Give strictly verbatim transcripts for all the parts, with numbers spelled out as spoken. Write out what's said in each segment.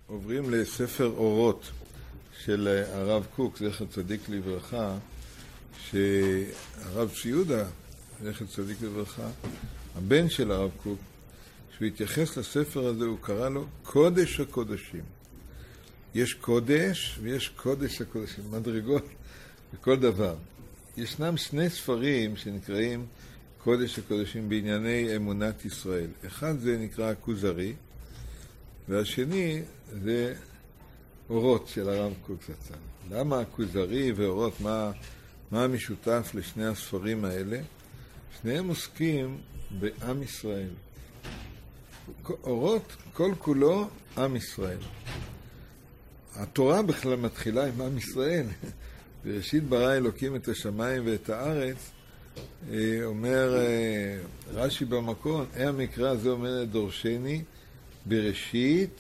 עוברים לספר אורות של הרב קוק, זכר צדיק לברכה, שהרב ציודה, זכר צדיק לברכה, הבן של הרב קוק, שהוא התייחס לספר הזה, הוא קרא לו קודש הקודשים. יש קודש ויש קודש הקודשים, מדרגות בכל דבר. ישנם שני ספרים שנקראים קודש הקודשים בענייני אמונת ישראל. אחד זה נקרא הכוזרי, והשני זה אורות של הרב קוק זצ"ל. למה הכוזרי ואורות, מה, מה המשותף לשני הספרים האלה? שניהם עוסקים בעם ישראל. אורות כל כולו עם ישראל. התורה בכלל מתחילה עם עם ישראל. בראשית ברא אלוקים את השמיים ואת הארץ, אומר רש"י במקום, המקרא הזה אומר דורשני, בראשית,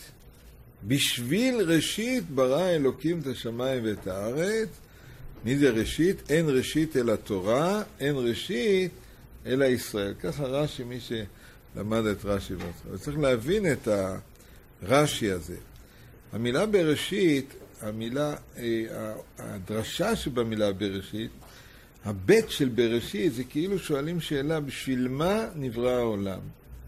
בשביל ראשית ברא אלוקים את השמיים ואת הארץ. מי זה ראשית? אין ראשית אל התורה, אין ראשית אלא ישראל. ככה רש"י, מי שלמד את רש"י בצורה. צריך להבין את הרש"י הזה. המילה בראשית, המילה, הדרשה שבמילה בראשית, הבית של בראשית, זה כאילו שואלים שאלה, בשביל מה נברא העולם?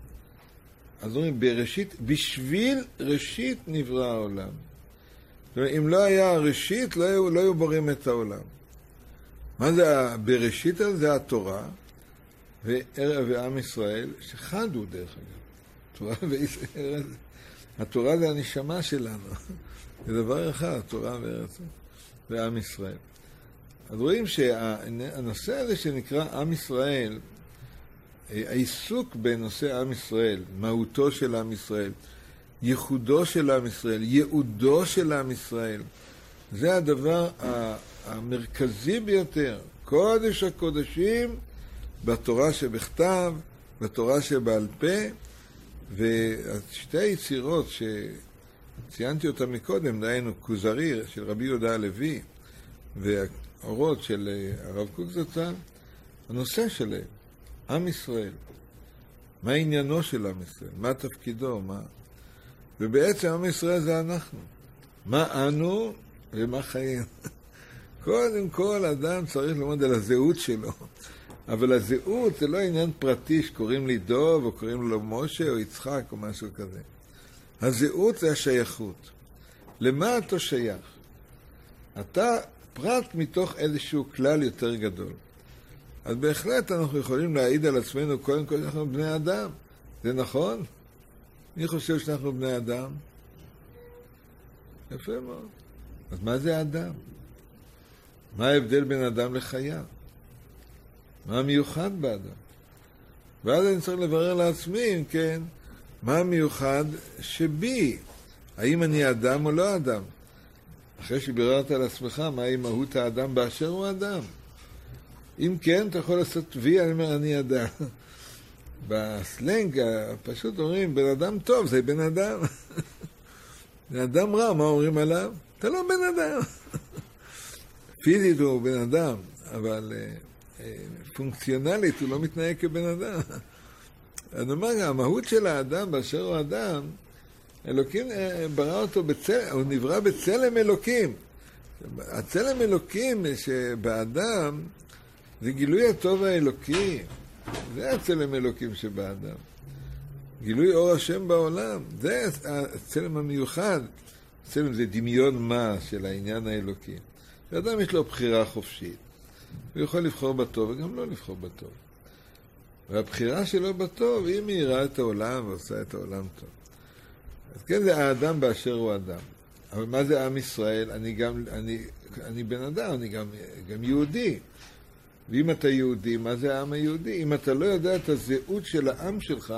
אז אומרים, בראשית, בשביל ראשית נברא העולם. זאת אומרת, אם לא היה ראשית, לא היו, לא היו בוראים את העולם. מה זה בראשית? זה התורה, ועם ישראל, שחד הוא דרך אגב. תורה וישראל, התורה זה הנשמה שלנו. זה דבר אחד, התורה וארץ, ועם ישראל. אז רואים שהנושא הזה שנקרא עם ישראל, העיסוק בנושא עם ישראל, מהותו של עם ישראל, ייחודו של עם ישראל, ייעודו של עם ישראל, זה הדבר המרכזי ביותר. קודש הקודשים בתורה שבכתב, בתורה שבעל פה, ושתי היצירות שציינתי אותה מקודם, דהיינו כוזרי של רבי יהודה הלוי והאורות של הרב קוק זצ"ל, הנושא שלהם, עם ישראל. מה עניינו של עם ישראל? מה תפקידו? מה... ובעצם עם ישראל זה אנחנו. מה אנו ומה חיים. קודם כל אדם צריך ללמוד על הזהות שלו. אבל הזהות זה לא עניין פרטי שקוראים לי דוב או קוראים לו משה או יצחק או משהו כזה. הזהות זה השייכות. למה אתה שייך? אתה פרט מתוך איזשהו כלל יותר גדול. אז בהחלט אנחנו יכולים להעיד על עצמנו קודם כל שאנחנו בני אדם. זה נכון? מי חושב שאנחנו בני אדם? יפה מאוד. אז מה זה אדם? מה ההבדל בין אדם לחיה? מה המיוחד באדם? ואז אני צריך לברר לעצמי, אם כן, מה המיוחד שבי? האם אני אדם או לא אדם? אחרי שביררת על עצמך, מהי מהות האדם באשר הוא אדם? אם כן, אתה יכול לעשות וי, אני אומר, אני אדם. בסלנג, פשוט אומרים, בן אדם טוב, זה בן אדם. בן אדם רע, מה אומרים עליו? אתה לא בן אדם. פיזית הוא בן אדם, אבל פונקציונלית הוא לא מתנהג כבן אדם. אני אומר, המהות של האדם באשר הוא אדם, אלוקים ברא אותו בצלם, הוא נברא בצלם אלוקים. הצלם אלוקים שבאדם זה גילוי הטוב האלוקי. זה הצלם אלוקים שבאדם. גילוי אור השם בעולם. זה הצלם המיוחד. הצלם זה דמיון מה של העניין האלוקי. האדם יש לו בחירה חופשית. הוא יכול לבחור בטוב וגם לא לבחור בטוב. והבחירה שלו בטוב היא מאירה את העולם ועושה את העולם טוב. אז כן, זה האדם באשר הוא אדם. אבל מה זה עם ישראל? אני גם, אני, אני בן אדם, אני גם, גם יהודי. ואם אתה יהודי, מה זה העם היהודי? אם אתה לא יודע את הזהות של העם שלך,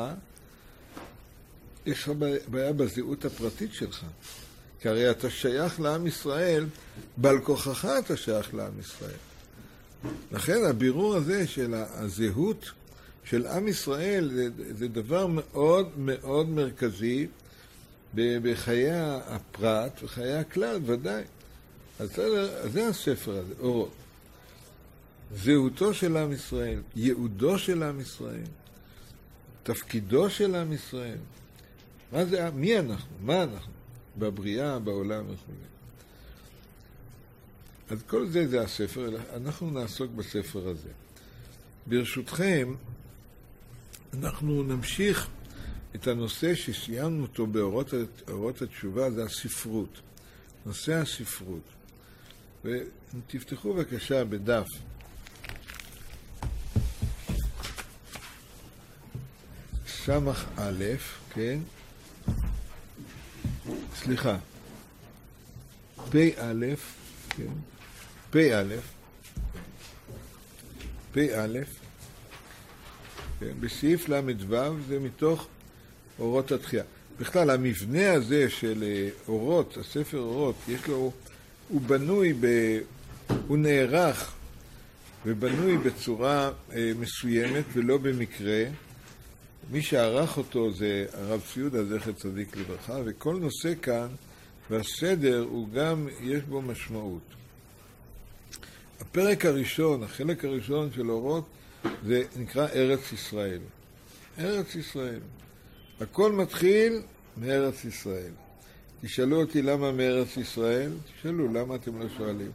יש לך בעיה בזהות הפרטית שלך. כי הרי אתה שייך לעם ישראל, בעל כוחך אתה שייך לעם ישראל. לכן הבירור הזה של הזהות של עם ישראל זה, זה דבר מאוד מאוד מרכזי בחיי הפרט וחיי הכלל, ודאי. אז זה הספר הזה, אורות. זהותו של עם ישראל, ייעודו של עם ישראל, תפקידו של עם ישראל. מה זה, מי אנחנו? מה אנחנו? בבריאה, בעולם וכו'. אז כל זה זה הספר, אנחנו נעסוק בספר הזה. ברשותכם, אנחנו נמשיך את הנושא שסיימנו אותו באורות, אורות התשובה, זה הספרות. נושא הספרות. ותפתחו בבקשה בדף. סמך א', כן? סליחה. פי א', כן? פי א', פי א', כן? בסעיף למדוו זה מתוך אורות התחייה. בכלל, המבנה הזה של אורות, הספר אורות, יש לו, הוא בנוי, ב, הוא נערך ובנוי בצורה אה, מסוימת ולא במקרה. מי שערך אותו זה הרב ציודה זכר צדיק לברכה, וכל נושא כאן והסדר הוא גם, יש בו משמעות. הפרק הראשון, החלק הראשון של אורות, זה נקרא ארץ ישראל. ארץ ישראל. הכל מתחיל מארץ ישראל. תשאלו אותי למה מארץ ישראל? תשאלו, למה אתם לא שואלים?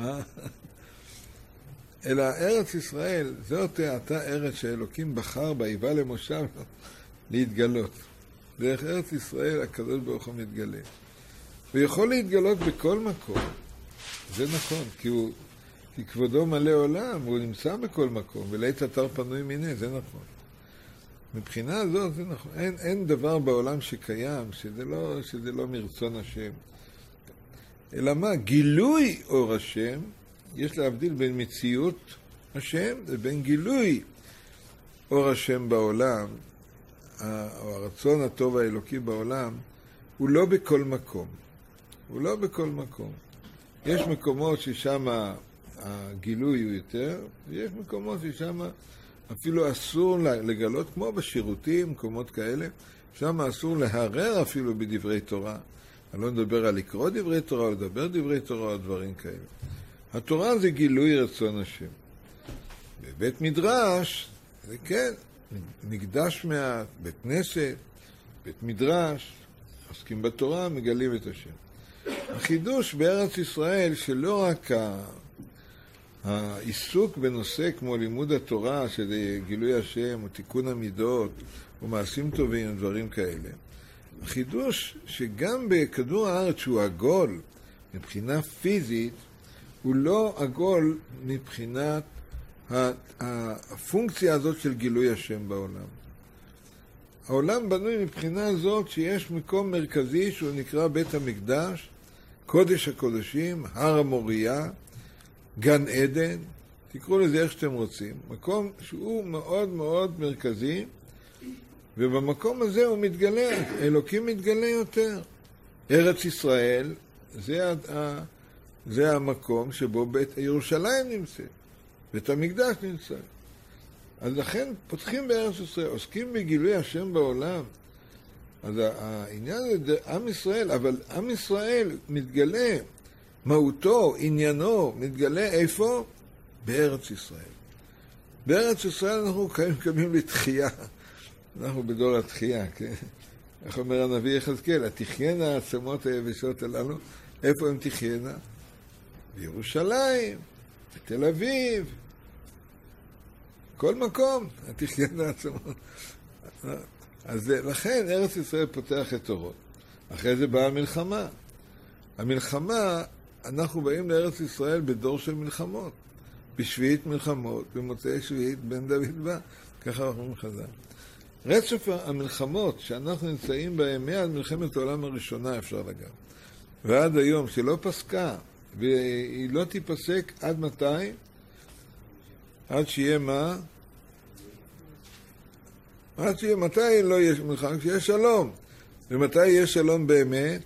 אלא ארץ ישראל, זאת הייתה ארץ שאלוקים בחר בהיבה למושב להתגלות. דרך ארץ ישראל הקדוש ברוך הוא מתגלה. הוא יכול להתגלות בכל מקום. זה נכון, כי, הוא, כי כבודו מלא עולם, הוא נמצא בכל מקום, ולעת אתר פנוי מיני, זה נכון. מבחינה הזאת זה נכון. אין, אין דבר בעולם שקיים שזה לא, שזה לא מרצון השם. אלא מה? גילוי אור השם, יש להבדיל בין מציאות השם ובין גילוי אור השם בעולם, או הרצון הטוב האלוקי בעולם, הוא לא בכל מקום. הוא לא בכל מקום. יש מקומות ששם הגילוי הוא יותר, ויש מקומות ששם אפילו אסור לגלות, כמו בשירותים, מקומות כאלה, שם אסור להרר אפילו בדברי תורה. אני לא מדבר על לקרוא דברי תורה, או לדבר דברי תורה, או דברים כאלה. התורה זה גילוי רצון השם. בבית מדרש, זה כן, מקדש מעט, בית כנסת, בית מדרש, עוסקים בתורה, מגלים את השם. החידוש בארץ ישראל, שלא רק העיסוק בנושא כמו לימוד התורה, שזה גילוי השם, או תיקון המידות, או מעשים טובים, דברים כאלה. החידוש שגם בכדור הארץ שהוא עגול, מבחינה פיזית, הוא לא עגול מבחינת הפונקציה הזאת של גילוי השם בעולם. העולם בנוי מבחינה זאת שיש מקום מרכזי שהוא נקרא בית המקדש, קודש הקודשים, הר המוריה, גן עדן, תקראו לזה איך שאתם רוצים. מקום שהוא מאוד מאוד מרכזי, ובמקום הזה הוא מתגלה, אלוקים מתגלה יותר. ארץ ישראל, זה, ה, זה המקום שבו בית ירושלים נמצא, בית המקדש נמצא. אז לכן פותחים בארץ ישראל, עוסקים בגילוי השם בעולם. אז העניין זה עם ישראל, אבל עם ישראל מתגלה, מהותו, עניינו, מתגלה איפה? בארץ ישראל. בארץ ישראל אנחנו קמים לתחייה. אנחנו בדור התחייה, כן? איך אומר הנביא יחזקאל, התחיינה העצמות היבשות הללו, איפה הם תחיינה? בירושלים, בתל אביב, כל מקום, התחיינה העצמות. אז לכן ארץ ישראל פותח את אורות. אחרי זה באה המלחמה. המלחמה, אנחנו באים לארץ ישראל בדור של מלחמות. בשביעית מלחמות, במוצאי שביעית בן דוד בא. ככה אנחנו אומרים חז"ל. רצף המלחמות שאנחנו נמצאים בהם מעד מלחמת העולם הראשונה אפשר לגעת. ועד היום שלא פסקה, והיא לא תיפסק עד מתי? עד שיהיה מה? עד שיהיה מתי לא יש מלחמה? כשיהיה שלום. ומתי יהיה שלום באמת?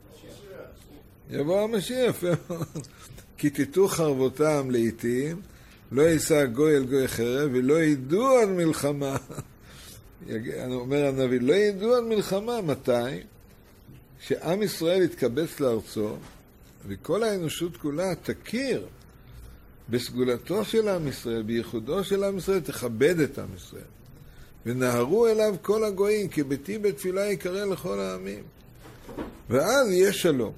יבוא המשיח. כי תיתו חרבותם לעתים, לא יישא גוי אל גוי חרב, ולא ידעו על מלחמה. אומר הנביא, לא ידעו על מלחמה. מתי? שעם ישראל יתקבץ לארצו, וכל האנושות כולה תכיר בסגולתו של עם ישראל, בייחודו של עם ישראל, תכבד את עם ישראל. ונהרו אליו כל הגויים, כי ביתי בתפילה יקרא לכל העמים. ואז יהיה שלום.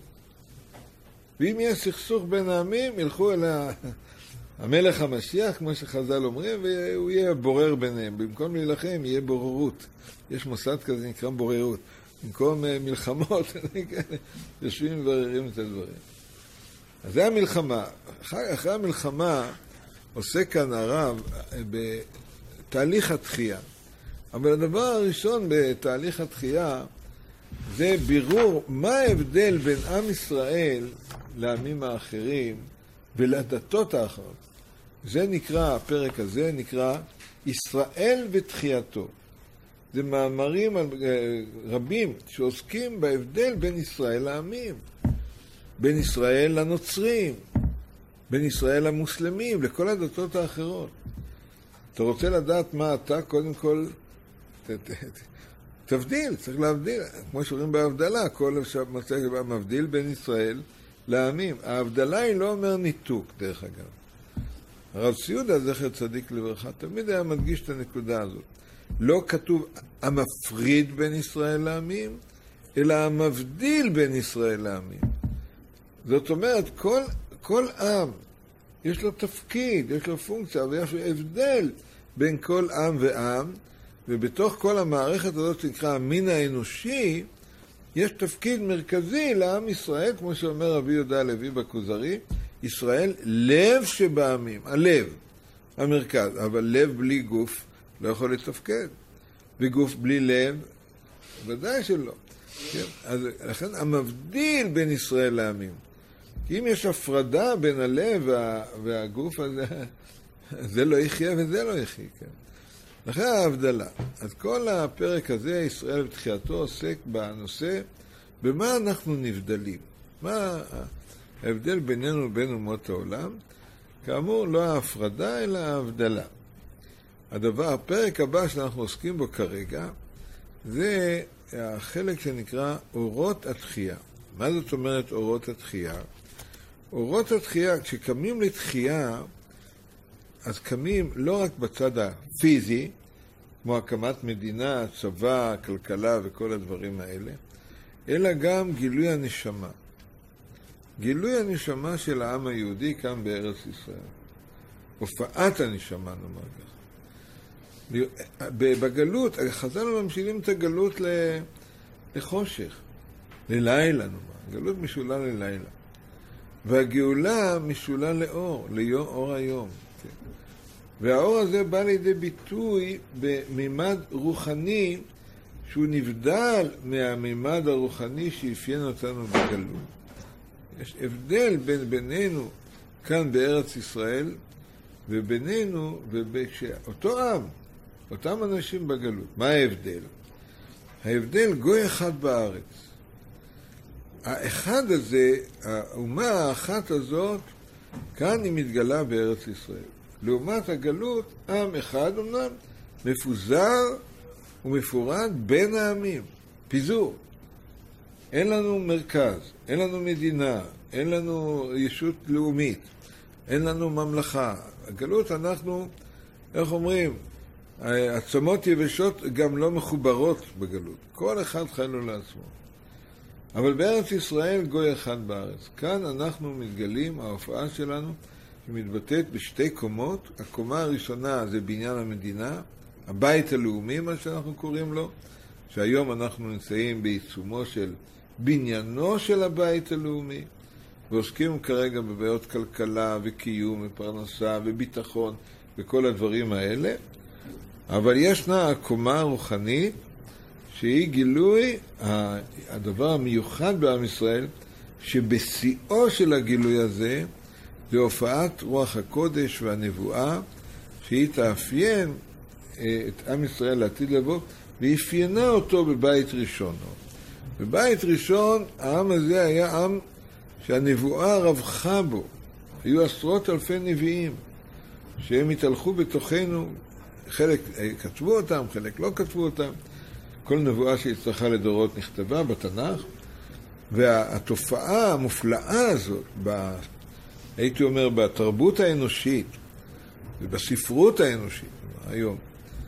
ואם יהיה סכסוך בין העמים, ילכו אל המלך המשיח, כמו שחז"ל אומרים, והוא יהיה בורר ביניהם. במקום להילחם, יהיה בוררות. יש מוסד כזה נקרא בוררות. במקום מלחמות, יושבים ובררים את הדברים. אז זה המלחמה. אחרי, אחרי המלחמה עושה כאן הרב בתהליך התחייה. אבל הדבר הראשון בתהליך התחייה זה בירור מה ההבדל בין עם ישראל לעמים האחרים ולדתות האחרות. זה נקרא, הפרק הזה נקרא ישראל ותחייתו. זה מאמרים רבים שעוסקים בהבדל בין ישראל לעמים, בין ישראל לנוצרים, בין ישראל למוסלמים, לכל הדתות האחרות. אתה רוצה לדעת מה אתה, קודם כל ת, ת, ת, תבדיל, צריך להבדיל, כמו שאומרים בהבדלה, כל מצא מבדיל בין ישראל לעמים. ההבדלה היא לא אומר ניתוק, דרך אגב. הרב ציודה, זכר צדיק לברכה, תמיד היה מדגיש את הנקודה הזאת. לא כתוב המפריד בין ישראל לעמים, אלא המבדיל בין ישראל לעמים. זאת אומרת, כל, כל עם יש לו תפקיד, יש לו פונקציה, ויש לו הבדל בין כל עם ועם, ובתוך כל המערכת הזאת שנקרא המין האנושי, יש תפקיד מרכזי לעם ישראל, כמו שאומר רבי יהודה הלוי בכוזרי, ישראל לב שבעמים, הלב, המרכז, אבל לב בלי גוף לא יכול לתפקד, וגוף בלי לב, ודאי שלא. כן? אז לכן המבדיל בין ישראל לעמים, כי אם יש הפרדה בין הלב וה, והגוף הזה, זה לא יחיה וזה לא יחיה, כן? לכן ההבדלה. אז כל הפרק הזה, ישראל ותחייתו, עוסק בנושא, במה אנחנו נבדלים. מה ההבדל בינינו ובין אומות העולם? כאמור, לא ההפרדה, אלא ההבדלה. הדבר, הפרק הבא שאנחנו עוסקים בו כרגע, זה החלק שנקרא אורות התחייה. מה זאת אומרת אורות התחייה? אורות התחייה, כשקמים לתחייה, אז קמים לא רק בצד הפיזי, כמו הקמת מדינה, צבא, כלכלה וכל הדברים האלה, אלא גם גילוי הנשמה. גילוי הנשמה של העם היהודי כאן בארץ ישראל. הופעת הנשמה, נאמר ככה. בגלות, חז"ל ממשילים את הגלות לחושך, ללילה, נאמר. גלות משולה ללילה. והגאולה משולה לאור, לאור היום. כן. והאור הזה בא לידי ביטוי בממד רוחני, שהוא נבדל מהממד הרוחני שאפיין אותנו בגלות. יש הבדל בין בינינו כאן בארץ ישראל, ובינינו ובאותו עם, אותם אנשים בגלות. מה ההבדל? ההבדל גוי אחד בארץ. האחד הזה, האומה האחת הזאת, כאן היא מתגלה בארץ ישראל. לעומת הגלות, עם אחד אמנם מפוזר ומפורד בין העמים. פיזור. אין לנו מרכז, אין לנו מדינה, אין לנו ישות לאומית, אין לנו ממלכה. הגלות אנחנו, איך אומרים, עצמות יבשות גם לא מחוברות בגלות. כל אחד חי לו לעצמו. אבל בארץ ישראל גוי אחד בארץ. כאן אנחנו מתגלים, ההופעה שלנו, שמתבטאת בשתי קומות. הקומה הראשונה זה בניין המדינה, הבית הלאומי, מה שאנחנו קוראים לו, שהיום אנחנו נמצאים בעיצומו של בניינו של הבית הלאומי, ועוסקים כרגע בבעיות כלכלה וקיום ופרנסה וביטחון וכל הדברים האלה. אבל ישנה הקומה הרוחנית, שהיא גילוי, הדבר המיוחד בעם ישראל, שבשיאו של הגילוי הזה, זה הופעת רוח הקודש והנבואה, שהיא תאפיין את עם ישראל לעתיד לבוא, ואפיינה אותו בבית ראשון. בבית ראשון, העם הזה היה עם שהנבואה רווחה בו. היו עשרות אלפי נביאים, שהם התהלכו בתוכנו, חלק כתבו אותם, חלק לא כתבו אותם. כל נבואה שהצטרכה לדורות נכתבה בתנ"ך, והתופעה המופלאה הזאת, ב, הייתי אומר, בתרבות האנושית, ובספרות האנושית, היום,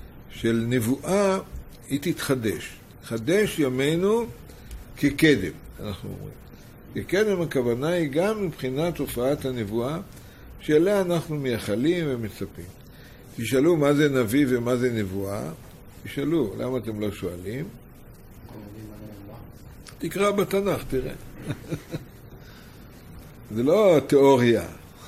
של נבואה, היא תתחדש. חדש ימינו כקדם. אנחנו אומרים. וכן, הכוונה היא גם מבחינת הופעת הנבואה, שאליה אנחנו מייחלים ומצפים. תשאלו מה זה נביא ומה זה נבואה, תשאלו, למה אתם לא שואלים? תקרא בתנ"ך, תראה. זה לא תיאוריה.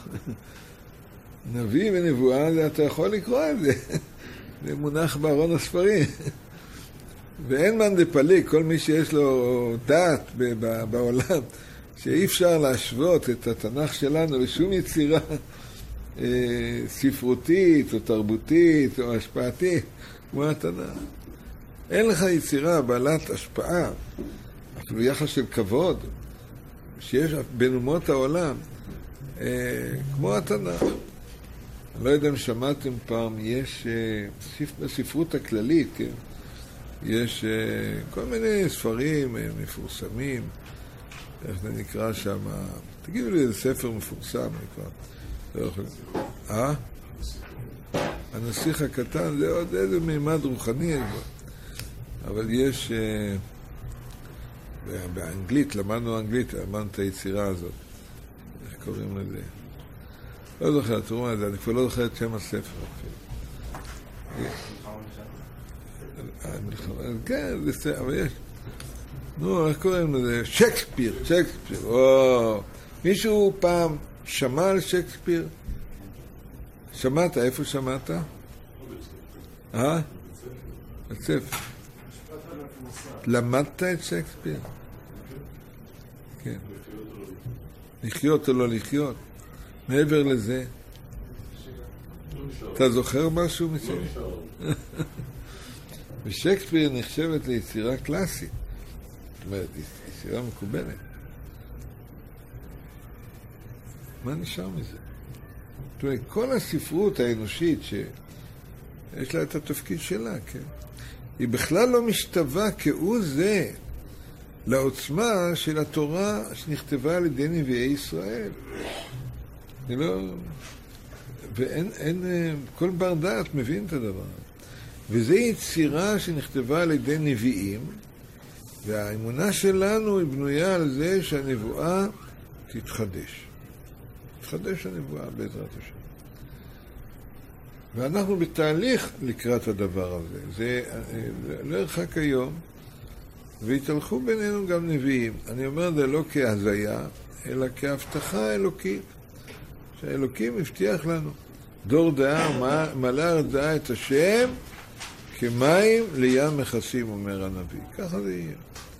נביא ונבואה, זה, אתה יכול לקרוא את זה. זה מונח בארון הספרים. ואין מן דפליג, כל מי שיש לו דעת בעולם, שאי אפשר להשוות את התנ"ך שלנו לשום יצירה אה, ספרותית או תרבותית או השפעתית כמו התנ"ך. אין לך יצירה בעלת השפעה, אפילו יחס של כבוד, שיש בין אומות העולם, אה, כמו התנ"ך. אני לא יודע אם שמעתם פעם, יש אה, בספרות הכללית, כן? יש אה, כל מיני ספרים אה, מפורסמים, איך זה נקרא שם, תגידו לי איזה ספר מפורסם נקרא. לא יכול... אה? הנסיך הקטן, זה עוד איזה מימד רוחני, אבל יש, אה, באנגלית, למדנו אנגלית, למדנו את היצירה הזאת. איך קוראים לזה? לא זוכר, תראו מה זה, אני כבר לא זוכר את שם הספר. כן, זה, אבל יש. נו, איך קוראים לזה? שייקספיר, שייקספיר. או, מישהו פעם שמע על שייקספיר? שמעת? איפה שמעת? אה? בצפר. למדת את שייקספיר? כן. לחיות או לא לחיות? מעבר לזה, אתה זוכר משהו משייקספיר? ושייקספיר נחשבת ליצירה קלאסית. זאת אומרת, יצירה מקובלת. מה נשאר מזה? זאת אומרת, כל הספרות האנושית שיש לה את התפקיד שלה, כן? היא בכלל לא משתווה כהוא זה לעוצמה של התורה שנכתבה על ידי נביאי ישראל. אני לא... ואין, אין, כל בר דעת מבין את הדבר. וזו יצירה שנכתבה על ידי נביאים, והאמונה שלנו היא בנויה על זה שהנבואה תתחדש. תתחדש הנבואה בעזרת השם. ואנחנו בתהליך לקראת הדבר הזה. זה לא ירחק היום, והתהלכו בינינו גם נביאים. אני אומר זה לא כהזיה, אלא כהבטחה אלוקית. שהאלוקים הבטיח לנו. דור דעה, מלא ארץ דעה את השם, כמים לים מכסים, אומר הנביא. ככה זה יהיה.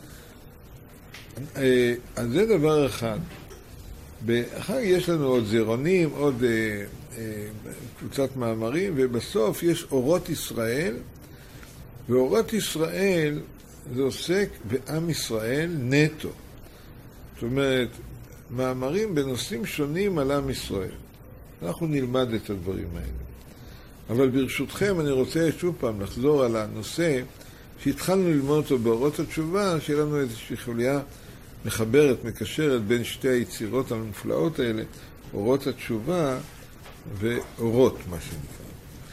אז זה דבר אחד. אחר יש לנו עוד זירונים, עוד אה, אה, קבוצת מאמרים, ובסוף יש אורות ישראל, ואורות ישראל זה עוסק בעם ישראל נטו. זאת אומרת, מאמרים בנושאים שונים על עם ישראל. אנחנו נלמד את הדברים האלה. אבל ברשותכם אני רוצה שוב פעם לחזור על הנושא שהתחלנו ללמוד אותו באורות התשובה, שיהיה לנו איזושהי חוליה מחברת, מקשרת בין שתי היצירות המופלאות האלה, אורות התשובה ואורות, מה שנקרא.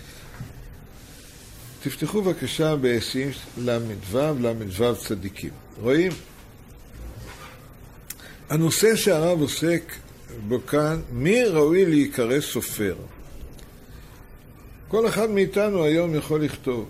תפתחו בבקשה בעשים למדוו, למדוו צדיקים. רואים? הנושא שהרב עוסק בו כאן, מי ראוי להיקרא סופר? כל אחד מאיתנו היום יכול לכתוב.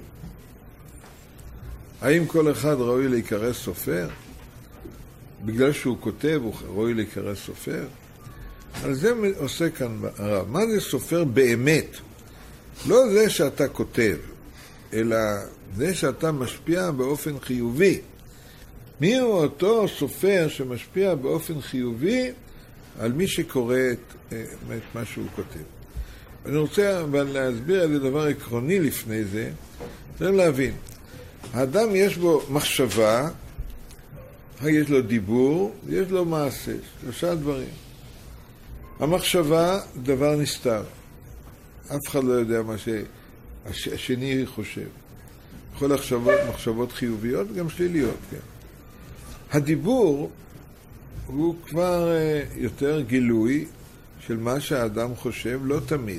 האם כל אחד ראוי להיקרא סופר? בגלל שהוא כותב הוא ראוי להיקרא סופר? על זה עושה כאן הרב. מה זה סופר באמת? לא זה שאתה כותב, אלא זה שאתה משפיע באופן חיובי. מי הוא אותו סופר שמשפיע באופן חיובי על מי שקורא את, את מה שהוא כותב? אני רוצה אבל להסביר איזה דבר עקרוני לפני זה. צריך להבין, האדם יש בו מחשבה, יש לו דיבור, יש לו מעשה, שלושה דברים. המחשבה, דבר נסתר. אף אחד לא יודע מה שהשני חושב. יכול לחשבות, מחשבות חיוביות, גם שליליות, כן. הדיבור הוא כבר יותר גילוי של מה שהאדם חושב, לא תמיד.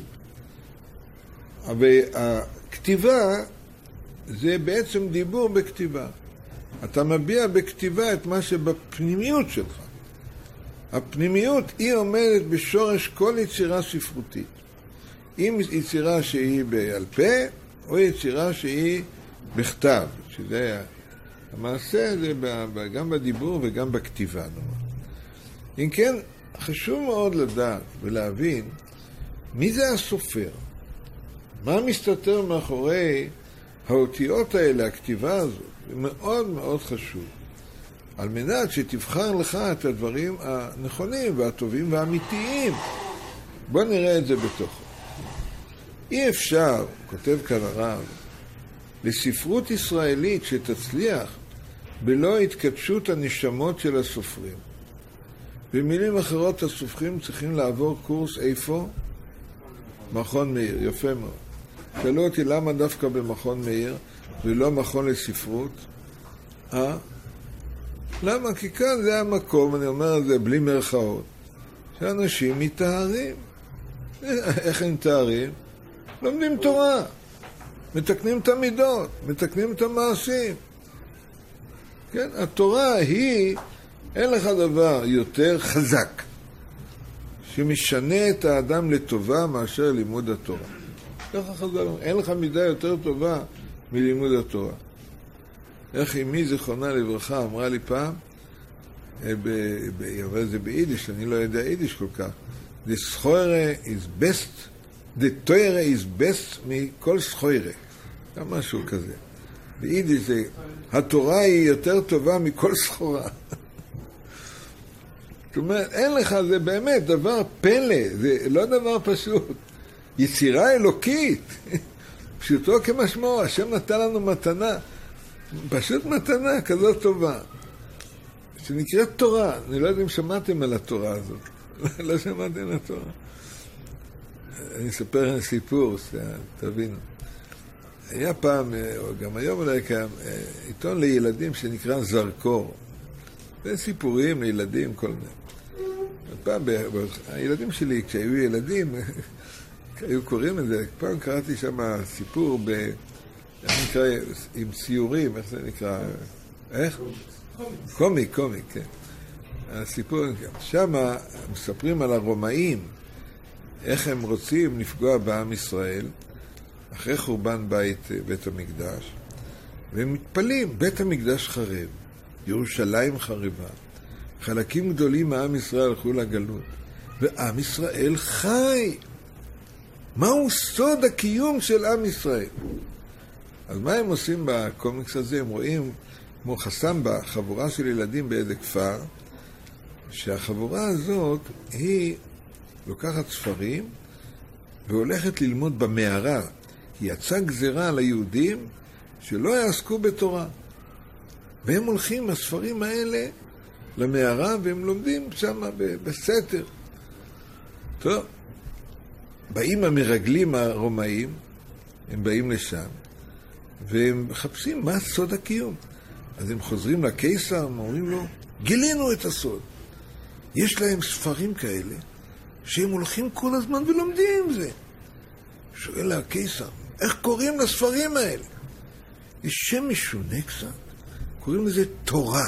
אבל הכתיבה זה בעצם דיבור בכתיבה. אתה מביע בכתיבה את מה שבפנימיות שלך. הפנימיות היא עומדת בשורש כל יצירה ספרותית. אם יצירה שהיא בעל פה, או יצירה שהיא בכתב, שזה המעשה, זה גם בדיבור וגם בכתיבה. אם כן, חשוב מאוד לדעת ולהבין מי זה הסופר, מה מסתתר מאחורי האותיות האלה, הכתיבה הזאת. זה מאוד מאוד חשוב, על מנת שתבחר לך את הדברים הנכונים והטובים והאמיתיים. בוא נראה את זה בתוכו. אי אפשר, כותב כאן הרב, לספרות ישראלית שתצליח בלא התקדשות הנשמות של הסופרים. במילים אחרות, הסופרים צריכים לעבור קורס איפה? מכון מאיר, יפה מאוד. שאלו אותי למה דווקא במכון מאיר ולא מכון לספרות? אה? למה? כי כאן זה המקום, אני אומר את זה בלי מרכאות, שאנשים מתארים. איך הם מתארים? לומדים תורה, מתקנים את המידות, מתקנים את המעשים. כן? התורה היא, אין לך דבר יותר חזק שמשנה את האדם לטובה מאשר לימוד התורה. ככה חז"ל, אין לך מידה יותר טובה מלימוד התורה. איך אמי זיכרונה לברכה אמרה לי פעם, אבל זה ביידיש, אני לא יודע יידיש כל כך, The schoire is best, the Torah is best מכל schoire. גם משהו כזה. ביידיש זה, התורה היא יותר טובה מכל סחורה. זאת אומרת, אין לך, זה באמת דבר פלא, זה לא דבר פשוט. יצירה אלוקית, פשוטו כמשמעו, השם נתן לנו מתנה, פשוט מתנה כזאת טובה, שנקראת תורה. אני לא יודע אם שמעתם על התורה הזאת. לא שמעתם על התורה. אני אספר סיפור, תבינו. היה פעם, או גם היום אולי קיים, עיתון לילדים שנקרא זרקור. זה סיפורים לילדים, כל מיני. פעם, הילדים שלי, כשהיו ילדים, היו קוראים את זה. פעם קראתי שם סיפור ב... איך נקרא? עם ציורים, איך זה נקרא? איך? קומיק, קומיק, כן. הסיפור, שם מספרים על הרומאים, איך הם רוצים לפגוע בעם ישראל, אחרי חורבן בית, בית המקדש, והם מתפלים, בית המקדש חרב, ירושלים חרבה, חלקים גדולים מעם ישראל הלכו לגלות, ועם ישראל חי. מהו סוד הקיום של עם ישראל? אז מה הם עושים בקומיקס הזה? הם רואים כמו חסמבה, חבורה של ילדים באיזה כפר, שהחבורה הזאת היא לוקחת ספרים והולכת ללמוד במערה. היא יצאה גזירה על היהודים שלא יעסקו בתורה. והם הולכים הספרים האלה למערה והם לומדים שם בסתר. טוב, באים המרגלים הרומאים, הם באים לשם, והם מחפשים מה סוד הקיום. אז הם חוזרים לקיסר, אומרים לו, גילינו את הסוד. יש להם ספרים כאלה, שהם הולכים כל הזמן ולומדים זה. שואל הקיסר, איך קוראים לספרים האלה? יש שם משונה קצת, קוראים לזה תורה.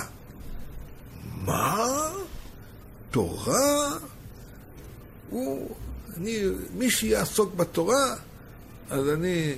מה? תורה? הוא, אני, מי שיעסוק בתורה, אז אני,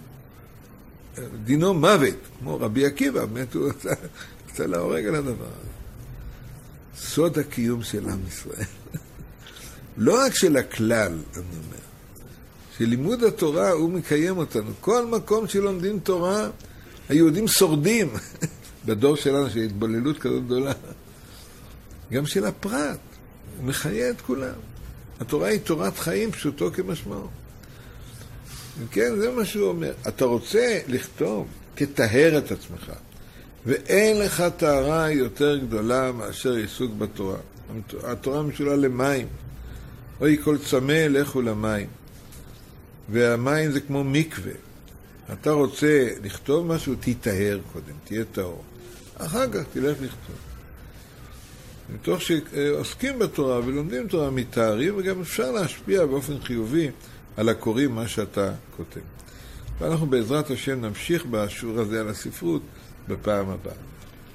דינו מוות, כמו רבי עקיבא, באמת הוא קצת להורג על הדבר הזה. סוד הקיום של עם ישראל. לא רק של הכלל, אני אומר, שלימוד התורה הוא מקיים אותנו. כל מקום שלומדים תורה, היהודים שורדים. בדור שלנו, של התבוללות כזאת גדולה. גם של הפרט, הוא מחיה את כולם. התורה היא תורת חיים, פשוטו כמשמעו. כן, זה מה שהוא אומר. אתה רוצה לכתוב, תטהר את עצמך. ואין לך טהרה יותר גדולה מאשר עיסוק בתורה. התורה משולה למים. אוי כל צמא, לכו למים. והמים זה כמו מקווה. אתה רוצה לכתוב משהו, תטהר קודם, תהיה טהור. אחר כך תלך לכתוב. מתוך שעוסקים בתורה ולומדים תורה מתארים, וגם אפשר להשפיע באופן חיובי על הקוראים מה שאתה כותב. ואנחנו בעזרת השם נמשיך בשיעור הזה על הספרות בפעם הבאה.